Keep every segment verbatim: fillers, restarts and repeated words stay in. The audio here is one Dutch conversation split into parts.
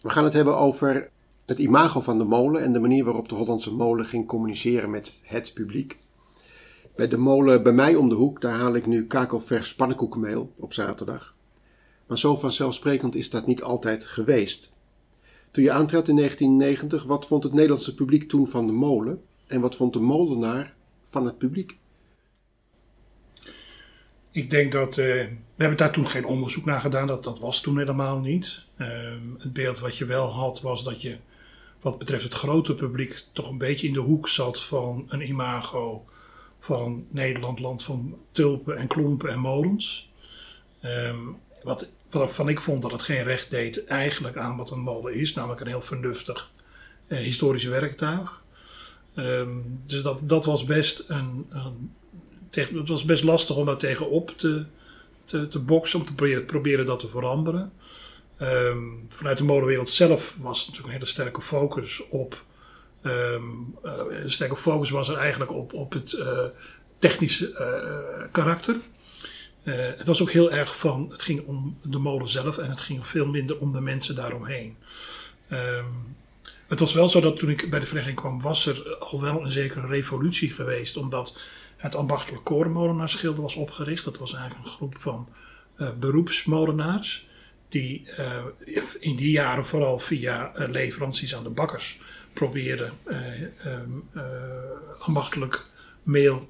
We gaan het hebben over het imago van de molen en de manier waarop de Hollandse molen ging communiceren met het publiek. Bij de molen bij mij om de hoek, daar haal ik nu kakelvers pannenkoekenmeel op zaterdag. Maar zo vanzelfsprekend is dat niet altijd geweest. Toen je aantrad in negentien negentig, wat vond het Nederlandse publiek toen van de molen? En wat vond de molenaar van het publiek? Ik denk dat, uh, we hebben daar toen geen onderzoek naar gedaan, dat, dat was toen helemaal niet. Uh, het beeld wat je wel had was dat je, wat betreft het grote publiek, toch een beetje in de hoek zat van een imago van Nederland, land van tulpen en klompen en molens. Um, wat, waarvan ik vond dat het geen recht deed eigenlijk aan wat een molen is, namelijk een heel vernuftig uh, historisch werktuig. Um, dus dat, dat was best een... een Tegen, het was best lastig om daar tegenop te, te, te boksen, om te proberen, proberen dat te veranderen. Um, vanuit de molenwereld zelf was het natuurlijk een hele sterke focus op. Um, uh, een sterke focus was er eigenlijk op, op het uh, technische uh, karakter. Uh, het was ook heel erg van, het ging om de molen zelf en het ging veel minder om de mensen daaromheen. Um, het was wel zo dat toen ik bij de vereniging kwam, was er al wel een zekere revolutie geweest, omdat het ambachtelijk korenmolenaarsgilde was opgericht. Dat was eigenlijk een groep van uh, beroepsmolenaars die uh, in die jaren vooral via uh, leveranties aan de bakkers probeerden uh, um, uh, ambachtelijk meel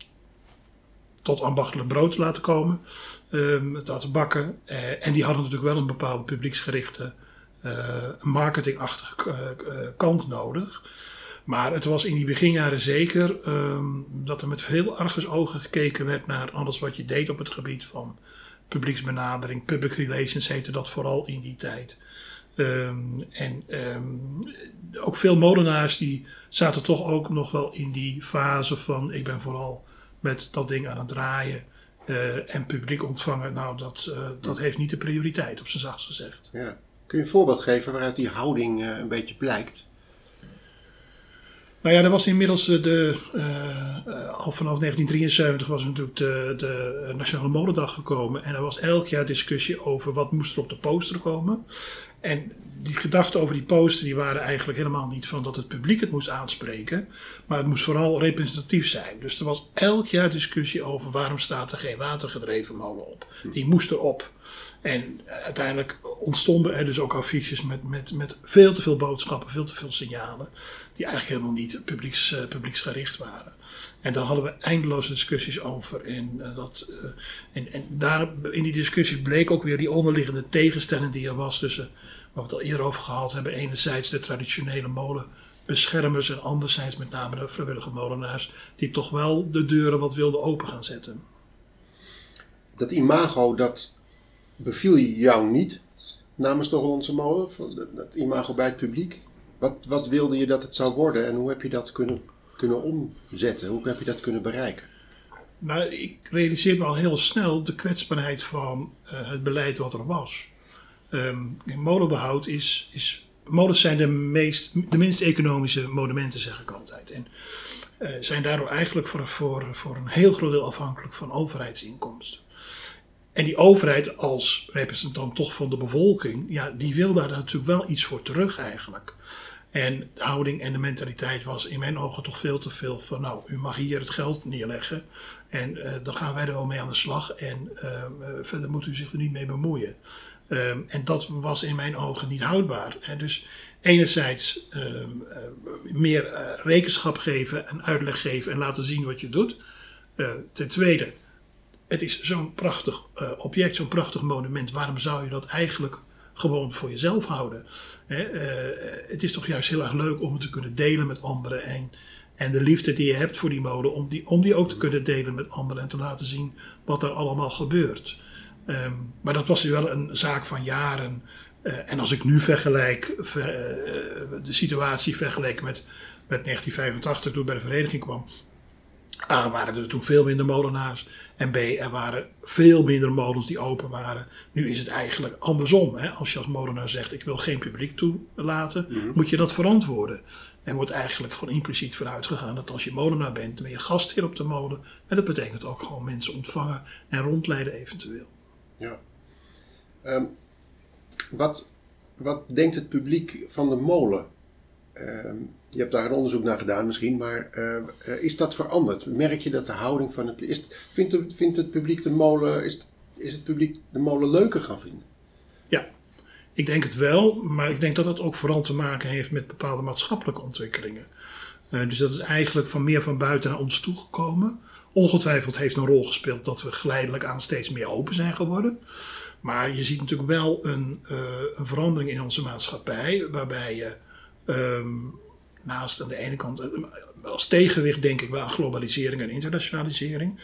tot ambachtelijk brood te laten komen, um, te laten bakken. Uh, en die hadden natuurlijk wel een bepaalde publieksgerichte uh, marketingachtige uh, uh, kant nodig. Maar het was in die beginjaren zeker um, dat er met veel argusogen gekeken werd naar alles wat je deed op het gebied van publieksbenadering. Public relations heette dat vooral in die tijd. Um, en um, ook veel molenaars die zaten toch ook nog wel in die fase van ik ben vooral met dat ding aan het draaien uh, en publiek ontvangen. Nou, dat, uh, dat heeft niet de prioriteit, op zijn zachtst gezegd. Ja. Kun je een voorbeeld geven waaruit die houding uh, een beetje blijkt? Nou ja, er was inmiddels de, uh, al vanaf negentien drieënzeventig was natuurlijk de, de Nationale Molendag gekomen. En er was elk jaar discussie over wat moest er op de poster komen. En die gedachten over die poster die waren eigenlijk helemaal niet van dat het publiek het moest aanspreken. Maar het moest vooral representatief zijn. Dus er was elk jaar discussie over waarom staat er geen watergedreven molen op. Die moest erop. En uiteindelijk ontstonden er dus ook affiches met, met, met veel te veel boodschappen, veel te veel signalen. Die eigenlijk helemaal niet publieks, uh, publieksgericht waren. En daar hadden we eindeloze discussies over. En, uh, dat, uh, en, en daar in die discussies bleek ook weer die onderliggende tegenstelling die er was tussen, waar we het al eerder over gehad hebben, enerzijds de traditionele molenbeschermers en anderzijds met name de vrijwillige molenaars, die toch wel de deuren wat wilden open gaan zetten. Dat imago, dat beviel jou niet namens de Hollandse molen, dat imago bij het publiek? Wat, wat wilde je dat het zou worden en hoe heb je dat kunnen, kunnen omzetten? Hoe heb je dat kunnen bereiken? Nou, ik realiseer me al heel snel de kwetsbaarheid van uh, het beleid wat er was. Um, molenbehoud is, is... Molens zijn de, meest, de minst economische monumenten, zeg ik altijd. En uh, zijn daardoor eigenlijk voor, voor, voor een heel groot deel afhankelijk van overheidsinkomsten. En die overheid als representant toch van de bevolking, ja, die wil daar natuurlijk wel iets voor terug eigenlijk. En de houding en de mentaliteit was in mijn ogen toch veel te veel van, nou, u mag hier het geld neerleggen en uh, dan gaan wij er wel mee aan de slag en uh, uh, verder moet u zich er niet mee bemoeien. Um, en dat was in mijn ogen niet houdbaar. En dus enerzijds uh, uh, meer uh, rekenschap geven en uitleg geven en laten zien wat je doet. Uh, ten tweede, het is zo'n prachtig uh, object, zo'n prachtig monument. Waarom zou je dat eigenlijk gewoon voor jezelf houden? Hè? Uh, het is toch juist heel erg leuk om het te kunnen delen met anderen. En, en de liefde die je hebt voor die molen, om die, om die ook te kunnen delen met anderen. En te laten zien wat er allemaal gebeurt. Um, maar dat was wel een zaak van jaren. Uh, en als ik nu vergelijk, ver, uh, de situatie vergeleken met, met negentien vijfentachtig, toen ik bij de vereniging kwam. A, waren er toen veel minder molenaars. En B, er waren veel minder molens die open waren. Nu is het eigenlijk andersom. Hè? Als je als molenaar zegt, ik wil geen publiek toelaten, mm-hmm. moet je dat verantwoorden. Er wordt eigenlijk gewoon impliciet vanuit gegaan dat als je molenaar bent, dan ben je gastheer op de molen. En dat betekent ook gewoon mensen ontvangen en rondleiden eventueel. Ja. Um, wat wat denkt het publiek van de molen? Uh, je hebt daar een onderzoek naar gedaan misschien, maar uh, uh, is dat veranderd? Merk je dat de houding van het publiek... Is, vindt, het, vindt het publiek de molen... Is het, is het publiek de molen leuker gaan vinden? Ja, ik denk het wel, maar ik denk dat het ook vooral te maken heeft met bepaalde maatschappelijke ontwikkelingen. Uh, dus dat is eigenlijk van meer van buiten naar ons toegekomen. Ongetwijfeld heeft een rol gespeeld dat we geleidelijk aan steeds meer open zijn geworden. Maar je ziet natuurlijk wel een, uh, een verandering in onze maatschappij, waarbij je um, naast aan de ene kant, als tegenwicht denk ik wel aan globalisering en internationalisering.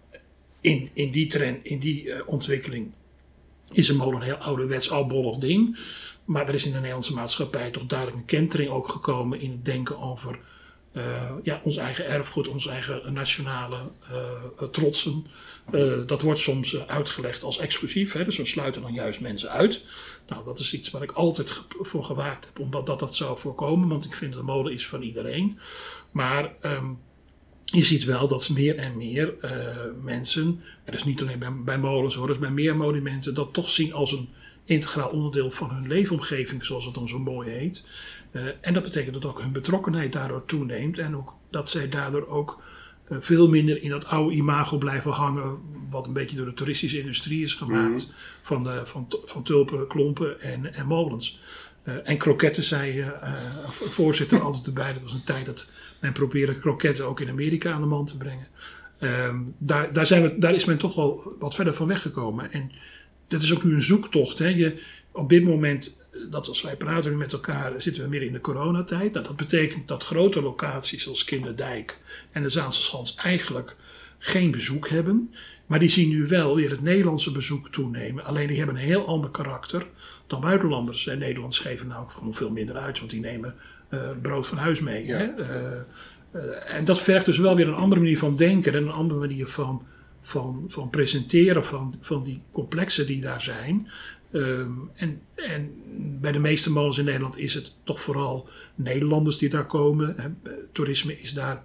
In, in die trend, in die uh, ontwikkeling is een molen een heel ouderwets, oudbollig ding. Maar er is in de Nederlandse maatschappij toch duidelijk een kentering ook gekomen in het denken over uh, ja, ons eigen erfgoed, onze eigen nationale uh, trotsen. Uh, dat wordt soms uh, uitgelegd als exclusief, hè, dus we sluiten dan juist mensen uit. Nou, dat is iets waar ik altijd ge- voor gewaakt heb, omdat dat, dat zou voorkomen, want ik vind de molen is van iedereen. Maar um, je ziet wel dat meer en meer uh, mensen, en dus niet alleen bij, bij molens hoor, dus bij meer monumenten, dat toch zien als een integraal onderdeel van hun leefomgeving, zoals het dan zo mooi heet. Uh, en dat betekent dat ook hun betrokkenheid daardoor toeneemt en ook dat zij daardoor ook uh, veel minder in dat oude imago blijven hangen, wat een beetje door de toeristische industrie is gemaakt, mm. van, de, van, van tulpen, klompen en, en molens. Uh, en kroketten, zei uh, uh, voorzitter altijd erbij. Dat was een tijd dat men probeerde kroketten ook in Amerika aan de man te brengen. Um, daar, daar, zijn we, daar is men toch wel wat verder van weggekomen. En dat is ook nu een zoektocht. Hè. Je, op dit moment, dat als wij praten nu met elkaar, zitten we midden in de coronatijd. Nou, dat betekent dat grote locaties zoals Kinderdijk en de Zaanse Schans eigenlijk geen bezoek hebben. Maar die zien nu wel weer het Nederlandse bezoek toenemen. Alleen die hebben een heel ander karakter dan buitenlanders. En Nederlanders geven nou gewoon veel minder uit, want die nemen uh, brood van huis mee. Ja. Hè? Uh, uh, en dat vergt dus wel weer een andere manier van denken en een andere manier van, van, van presenteren van, van die complexen die daar zijn. Um, en, en bij de meeste molens in Nederland is het toch vooral Nederlanders die daar komen. Hè? Toerisme is daar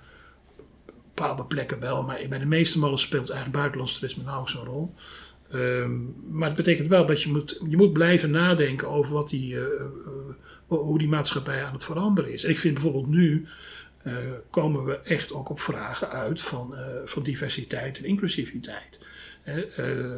bepaalde plekken wel, maar bij de meeste molens speelt eigenlijk buitenlands toerisme nauwelijks een rol. Um, maar het betekent wel dat je moet, je moet blijven nadenken over wat die, uh, uh, hoe die maatschappij aan het veranderen is. En ik vind bijvoorbeeld nu uh, komen we echt ook op vragen uit van, uh, van diversiteit en inclusiviteit. Uh,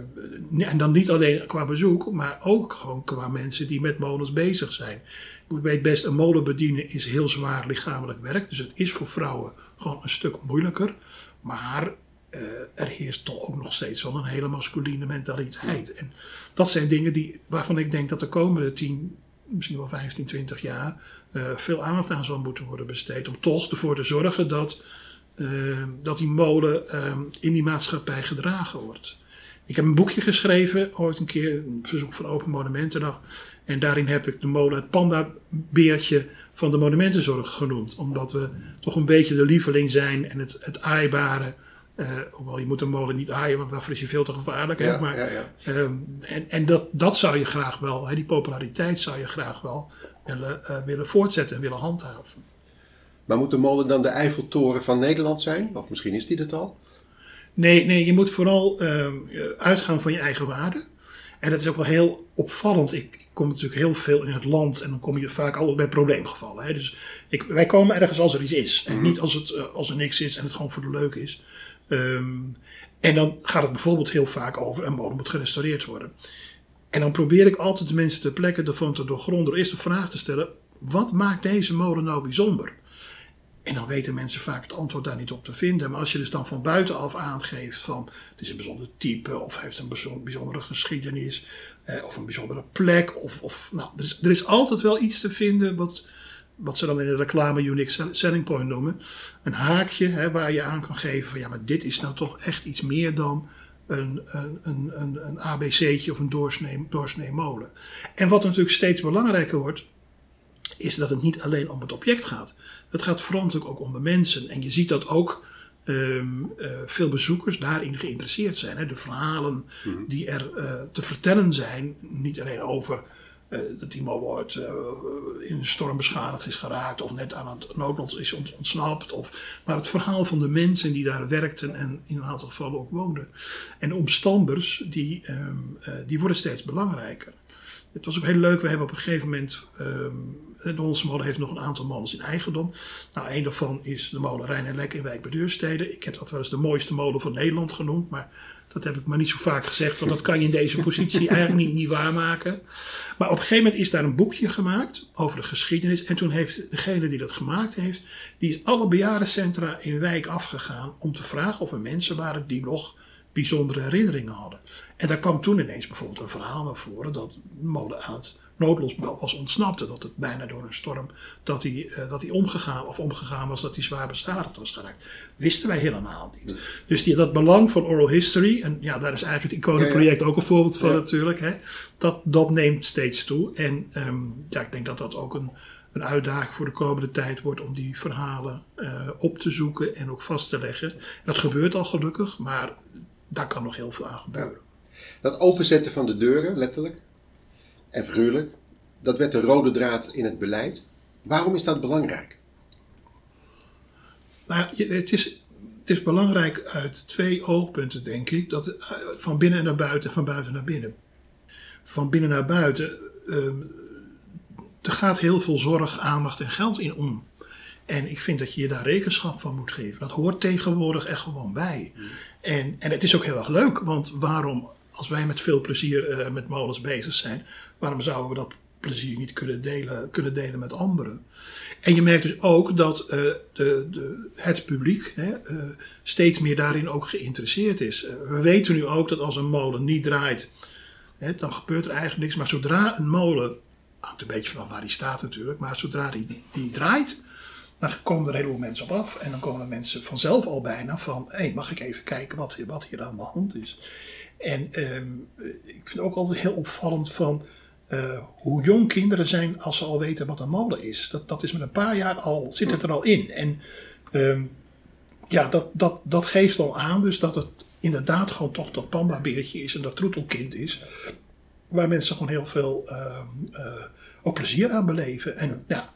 uh, en dan niet alleen qua bezoek, maar ook gewoon qua mensen die met molens bezig zijn. Je weet best, een molen bedienen is heel zwaar lichamelijk werk. Dus het is voor vrouwen gewoon een stuk moeilijker. Maar uh, er heerst toch ook nog steeds wel een hele masculine mentaliteit. En dat zijn dingen die, waarvan ik denk dat de komende tien, misschien wel vijftien, twintig jaar uh, veel aandacht aan zal moeten worden besteed. Om toch ervoor te zorgen dat, uh, dat die molen uh, in die maatschappij gedragen wordt. Ik heb een boekje geschreven, ooit een keer, een verzoek van Open Monumentendag. En daarin heb ik de molen het pandabeertje van de monumentenzorg genoemd. Omdat we toch een beetje de lieveling zijn en het, het aaibare. Uh, hoewel je moet een molen niet aaien, want daarvoor is hij veel te gevaarlijk. Ja, maar, ja, ja. Um, en en dat, dat zou je graag wel, hè, die populariteit zou je graag wel willen, uh, willen voortzetten en willen handhaven. Maar moet de molen dan de Eiffeltoren van Nederland zijn? Of misschien is die dat al? Nee, nee, je moet vooral uh, uitgaan van je eigen waarde. En dat is ook wel heel opvallend. Ik kom natuurlijk heel veel in het land en dan kom je vaak altijd bij probleemgevallen. Hè. Dus ik, wij komen ergens als er iets is. En niet als, het, uh, als er niks is en het gewoon voor de leuk is. Um, en dan gaat het bijvoorbeeld heel vaak over een molen moet gerestaureerd worden. En dan probeer ik altijd de mensen ter plekke ervan te doorgronden door eerst de vraag te stellen: wat maakt deze molen nou bijzonder? En dan weten mensen vaak het antwoord daar niet op te vinden. Maar als je dus dan van buitenaf aangeeft van het is een bijzonder type of heeft een bijzondere geschiedenis eh, of een bijzondere plek. Of, of, nou, er, is, er is altijd wel iets te vinden wat, wat ze dan in de reclame unique selling point noemen. Een haakje hè, waar je aan kan geven van ja, maar dit is nou toch echt iets meer dan een, een, een, een, een A B C'tje of een doorsnee, doorsnee molen. En wat natuurlijk steeds belangrijker wordt, is dat het niet alleen om het object gaat. Het gaat vooral natuurlijk ook om de mensen. En je ziet dat ook um, uh, veel bezoekers daarin geïnteresseerd zijn. Hè? De verhalen mm-hmm. die er uh, te vertellen zijn. Niet alleen over uh, dat die molen ooit uh, in een storm beschadigd is geraakt. Of net aan het noodlot is ontsnapt. Of, maar het verhaal van de mensen die daar werkten en in een aantal gevallen ook woonden. En de omstanders die, um, uh, die worden steeds belangrijker. Het was ook heel leuk. We hebben op een gegeven moment... Um, de Hollandse molen heeft nog een aantal molens in eigendom. Nou, een daarvan is de molen Rijn en Lek in Wijk bij Duurstede. Ik heb dat wel eens de mooiste molen van Nederland genoemd. Maar dat heb ik maar niet zo vaak gezegd. Want dat kan je in deze positie eigenlijk niet, niet waarmaken. Maar op een gegeven moment is daar een boekje gemaakt over de geschiedenis. En toen heeft degene die dat gemaakt heeft... die is alle bejaardencentra in Wijk afgegaan... om te vragen of er mensen waren die nog bijzondere herinneringen hadden. En daar kwam toen ineens bijvoorbeeld een verhaal naar voren... dat de molen aan het noodlos was ontsnapte. Dat het bijna door een storm dat hij, uh, dat hij omgegaan, of omgegaan was... dat hij zwaar beschadigd was geraakt. Wisten wij helemaal niet. Nee. Dus die, dat belang van oral history... en ja, daar is eigenlijk het Iconenproject ja, ja. ook een voorbeeld van ja. natuurlijk... Hè, dat, dat neemt steeds toe. En um, ja, ik denk dat dat ook een... een uitdaging voor de komende tijd wordt om die verhalen uh, op te zoeken en ook vast te leggen. Dat gebeurt al gelukkig, maar daar kan nog heel veel aan gebeuren. Dat openzetten van de deuren, letterlijk en figuurlijk, dat werd de rode draad in het beleid. Waarom is dat belangrijk? Nou, het is, het is belangrijk uit twee oogpunten, denk ik. Dat, van binnen naar buiten en van buiten naar binnen. Van binnen naar buiten... Uh, Er gaat heel veel zorg, aandacht en geld in om. En ik vind dat je je daar rekenschap van moet geven. Dat hoort tegenwoordig echt gewoon bij. Mm. En, en het is ook heel erg leuk. Want waarom, als wij met veel plezier uh, met molens bezig zijn... waarom zouden we dat plezier niet kunnen delen, kunnen delen met anderen? En je merkt dus ook dat uh, de, de, het publiek hè, uh, steeds meer daarin ook geïnteresseerd is. Uh, we weten nu ook dat als een molen niet draait... Hè, dan gebeurt er eigenlijk niks. Maar zodra een molen... hangt een beetje vanaf waar die staat natuurlijk. Maar zodra die, die draait, dan komen er een heleboel mensen op af. En dan komen er mensen vanzelf al bijna van... hé, hey, mag ik even kijken wat, wat hier aan de hand is? En um, ik vind het ook altijd heel opvallend van... Uh, hoe jong kinderen zijn als ze al weten wat een molen is. Dat, dat is met een paar jaar al, zit het er al in. En um, ja, dat, dat, dat geeft al aan dus dat het inderdaad gewoon toch dat pambabeertje is... en dat troetelkind is... waar mensen gewoon heel veel uh, uh, ook plezier aan beleven. En ja,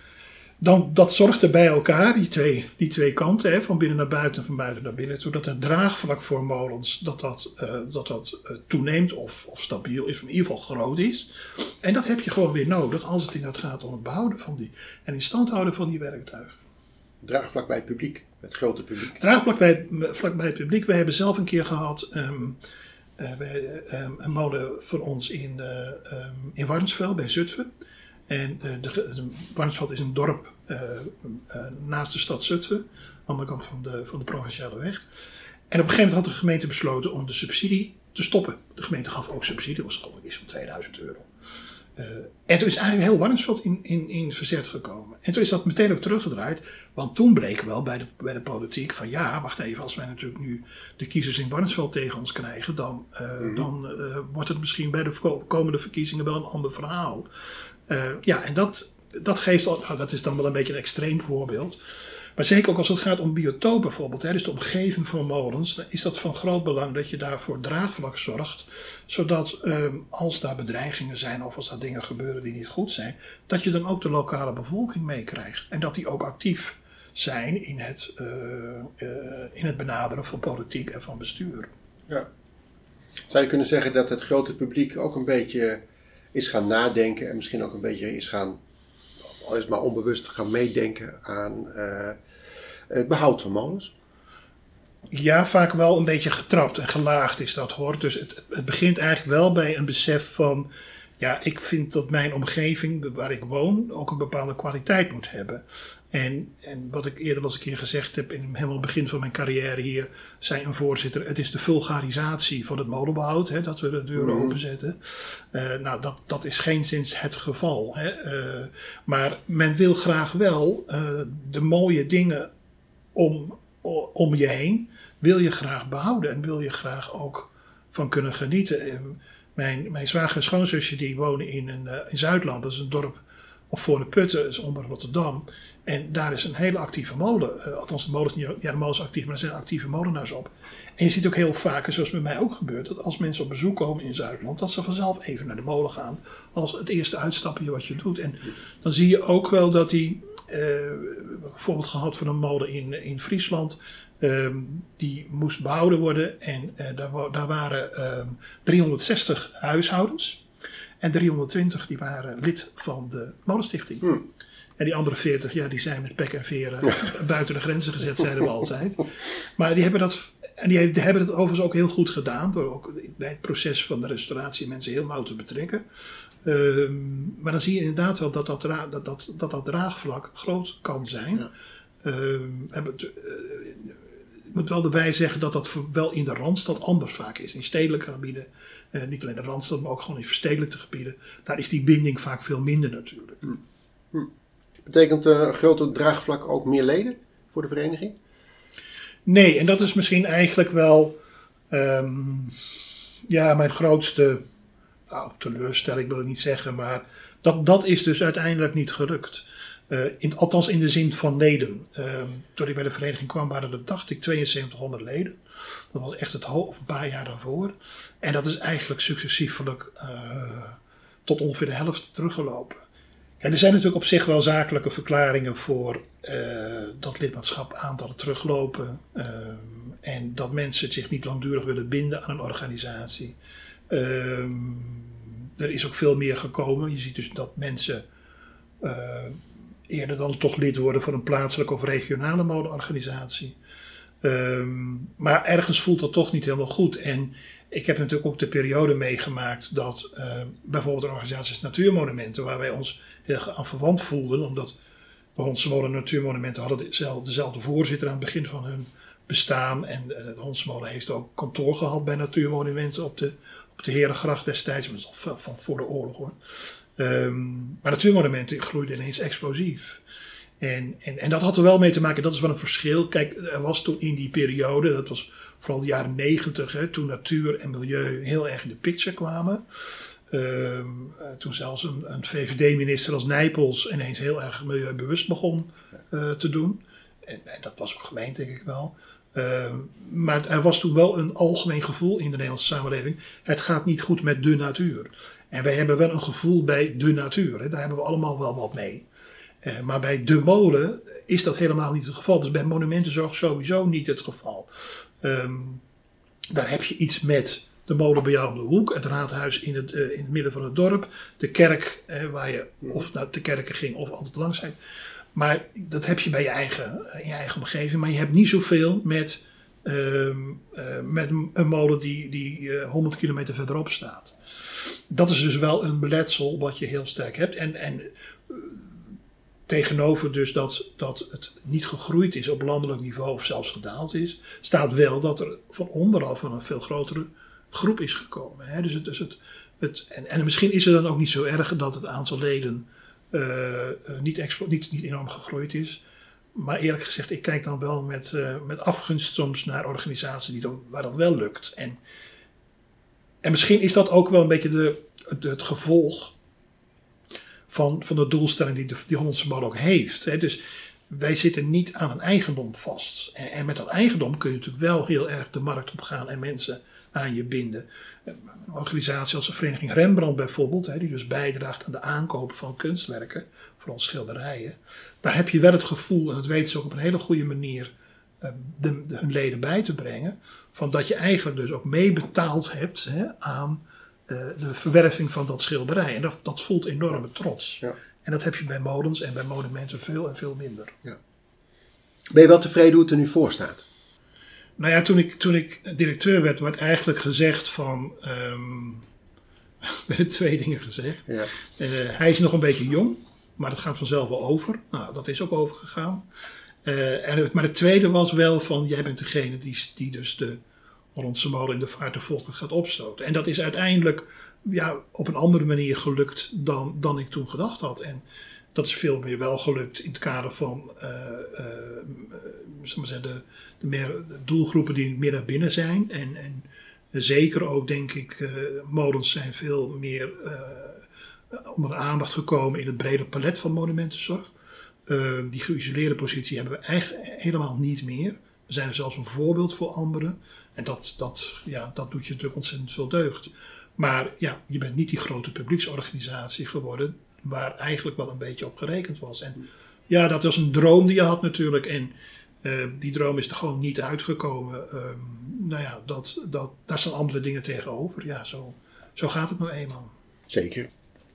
dan, dat zorgt er bij elkaar, die twee, die twee kanten, hè, van binnen naar buiten en van buiten naar binnen, zodat het draagvlak voor molens dat dat, uh, dat, dat uh, toeneemt of, of stabiel is, of in ieder geval groot is. En dat heb je gewoon weer nodig als het inderdaad gaat om het behouden van die en in stand houden van die werktuigen. Draagvlak bij het publiek, het grote publiek. Draagvlak bij, vlak bij het publiek. Wij hebben zelf een keer gehad... Um, Uh, bij, uh, een molen voor ons in, uh, um, in Warnsveld bij Zutphen. En uh, de, de, Warnsveld is een dorp uh, uh, naast de stad Zutphen, aan de andere kant van de, van de provinciale weg. En op een gegeven moment had de gemeente besloten om de subsidie te stoppen. De gemeente gaf ook subsidie, dat was geloof ik iets van tweeduizend euro. Uh, en toen is eigenlijk heel Warnsveld in, in, in verzet gekomen. En toen is dat meteen ook teruggedraaid. Want toen bleek wel bij de, bij de politiek van ja, wacht even, als wij natuurlijk nu de kiezers in Warnsveld tegen ons krijgen, dan, uh, mm-hmm. dan uh, wordt het misschien bij de komende verkiezingen wel een ander verhaal. Uh, ja, en dat, dat geeft al, nou, dat is dan wel een beetje een extreem voorbeeld. Maar zeker ook als het gaat om biotoop bijvoorbeeld, hè, dus de omgeving van molens, dan is dat van groot belang dat je daarvoor draagvlak zorgt. Zodat um, als daar bedreigingen zijn of als daar dingen gebeuren die niet goed zijn, dat je dan ook de lokale bevolking meekrijgt. En dat die ook actief zijn in het, uh, uh, in het benaderen van politiek en van bestuur. Ja. Zou je kunnen zeggen dat het grote publiek ook een beetje is gaan nadenken en misschien ook een beetje is gaan, al is maar onbewust gaan meedenken aan uh, het behoud van molens? Ja, vaak wel een beetje getrapt en gelaagd is dat hoor. Dus het, het begint eigenlijk wel bij een besef van, ja, ik vind dat mijn omgeving waar ik woon ook een bepaalde kwaliteit moet hebben. En, en wat ik eerder al eens een keer gezegd heb, in helemaal het begin van mijn carrière hier, zei een voorzitter, het is de vulgarisatie van het molenbehoud, hè, dat we de deuren mm-hmm. openzetten. Uh, nou, dat, dat is geenszins het geval. Hè. Uh, maar men wil graag wel uh, de mooie dingen om, om je heen, wil je graag behouden en wil je graag ook van kunnen genieten. Uh, mijn, mijn zwager en schoonzusje die wonen in, een, uh, in Zuidland, dat is een dorp of voor de Putten, dat is onder Rotterdam. En daar is een hele actieve molen. Uh, althans, de molen is niet, ja, de molen is actief, maar er zijn actieve molenaars op. En je ziet ook heel vaak, zoals bij mij ook gebeurt, dat als mensen op bezoek komen in Zuidland, dat ze vanzelf even naar de molen gaan als het eerste uitstapje wat je doet. En dan zie je ook wel dat die, uh, bijvoorbeeld gehad van een molen in, in Friesland, um, die moest behouden worden. En uh, daar, daar waren um, driehonderdzestig huishoudens. En driehonderdtwintig die waren lid van de Molenstichting. Hmm. En die andere veertig, ja, die zijn met pek en veren buiten de grenzen gezet, zeiden we altijd. Maar die hebben dat, en die hebben het overigens ook heel goed gedaan, door ook bij het proces van de restauratie mensen heel nauw te betrekken. Uh, maar dan zie je inderdaad wel dat dat, dat, dat, dat, dat draagvlak groot kan zijn. Ja. Uh, hebben het, uh, ik moet wel erbij zeggen dat dat wel in de Randstad anders vaak is. In stedelijke gebieden, uh, niet alleen de Randstad, maar ook gewoon in verstedelijkte gebieden. Daar is die binding vaak veel minder natuurlijk. Hm. Hm. Betekent uh, een groter draagvlak ook meer leden voor de vereniging? Nee, en dat is misschien eigenlijk wel um, ja, mijn grootste nou, teleurstelling, wil ik niet zeggen, maar dat, dat is dus uiteindelijk niet gelukt. Uh, in, althans in de zin van leden. Uh, toen ik bij de vereniging kwam waren er, dacht ik, tweeënzeventighonderd leden. Dat was echt het hoofd, of een paar jaar daarvoor. En dat is eigenlijk successievelijk uh, tot ongeveer de helft teruggelopen. Ja, er zijn natuurlijk op zich wel zakelijke verklaringen voor uh, dat lidmaatschap aantallen teruglopen. Uh, en dat mensen zich niet langdurig willen binden aan een organisatie. Uh, er is ook veel meer gekomen. Je ziet dus dat mensen uh, eerder dan toch lid worden van een plaatselijke of regionale modeorganisatie. Uh, maar ergens voelt dat toch niet helemaal goed. En ik heb natuurlijk ook de periode meegemaakt dat uh, bijvoorbeeld een organisatie als Natuurmonumenten, waar wij ons heel aan verwant voelden, omdat de Hondse Molen Natuurmonumenten hadden dezelfde, dezelfde voorzitter aan het begin van hun bestaan. En uh, de Hondse Molen heeft ook kantoor gehad bij Natuurmonumenten op de, op de Herengracht destijds, maar dat is al van voor de oorlog hoor. Um, maar Natuurmonumenten groeiden ineens explosief. En, en, en dat had er wel mee te maken, dat is wel een verschil. Kijk, er was toen in die periode, dat was vooral de jaren negentig, hè, toen natuur en milieu heel erg in de picture kwamen. Um, uh, toen zelfs een, een V V D-minister als Nijpels ineens heel erg milieubewust begon uh, te doen. En, en dat was ook gemeend, denk ik wel. Um, maar er was toen wel een algemeen gevoel in de Nederlandse samenleving. Het gaat niet goed met de natuur. En wij hebben wel een gevoel bij de natuur. Hè, daar hebben we allemaal wel wat mee. Uh, maar bij de molen is dat helemaal niet het geval. Dus bij monumentenzorg sowieso niet het geval. Um, daar heb je iets met de molen bij jou om de hoek, het raadhuis in het, uh, in het midden van het dorp, de kerk uh, waar je of naar de kerken ging of altijd langs zijn. Maar dat heb je bij je eigen, uh, in je eigen omgeving. Maar je hebt niet zoveel met, uh, uh, met een molen die, die uh, honderd kilometer verderop staat. Dat is dus wel een beletsel wat je heel sterk hebt. En, en uh, tegenover dus dat, dat het niet gegroeid is op landelijk niveau of zelfs gedaald is, staat wel dat er van onderaf van een veel grotere groep is gekomen. Hè? Dus het, dus het, het, en, en misschien is het dan ook niet zo erg dat het aantal leden uh, uh, niet, expo, niet, niet enorm gegroeid is. Maar eerlijk gezegd, ik kijk dan wel met, uh, met afgunst soms naar organisaties die dan, waar dat wel lukt. En, en misschien is dat ook wel een beetje de, de, het gevolg van, van de doelstelling die de, die Hondse Molen ook heeft. Hè? Dus wij zitten niet aan een eigendom vast. En, en met dat eigendom kun je natuurlijk wel heel erg de markt op gaan en mensen aan je binden. Een organisatie als de Vereniging Rembrandt bijvoorbeeld, hè, die dus bijdraagt aan de aankoop van kunstwerken, vooral schilderijen. Daar heb je wel het gevoel, en dat weten ze ook op een hele goede manier, de, de, hun leden bij te brengen, van dat je eigenlijk dus ook meebetaald hebt hè, aan uh, de verwerving van dat schilderij. En dat, dat voelt enorme trots. Ja. En dat heb je bij molens en bij monumenten veel en veel minder. Ja. Ben je wel tevreden hoe het er nu voor staat? Nou ja, toen ik, toen ik directeur werd, werd eigenlijk gezegd van, um, er werden twee dingen gezegd. Ja. Uh, hij is nog een beetje jong, maar dat gaat vanzelf wel over. Nou, dat is ook overgegaan. Uh, en het, maar het tweede was wel van, jij bent degene die, die dus de Hollandse molen in de vaart der volken gaat opstoten. En dat is uiteindelijk ja, op een andere manier gelukt dan, dan ik toen gedacht had. En dat is veel meer wel gelukt in het kader van uh, uh, uh, maar zeggen, de, de, meer, de doelgroepen die meer naar binnen zijn. En, en zeker ook, denk ik, uh, molens zijn veel meer uh, onder de aandacht gekomen in het brede palet van monumentenzorg. Uh, die geïsoleerde positie hebben we eigenlijk helemaal niet meer. We zijn er zelfs een voorbeeld voor anderen. En dat, dat, ja, dat doet je natuurlijk ontzettend veel deugd. Maar ja, je bent niet die grote publieksorganisatie geworden waar eigenlijk wel een beetje op gerekend was. En ja, dat was een droom die je had natuurlijk. En uh, die droom is er gewoon niet uitgekomen. Um, nou ja, dat, dat, daar staan andere dingen tegenover. Ja, zo, zo gaat het nou eenmaal. Zeker.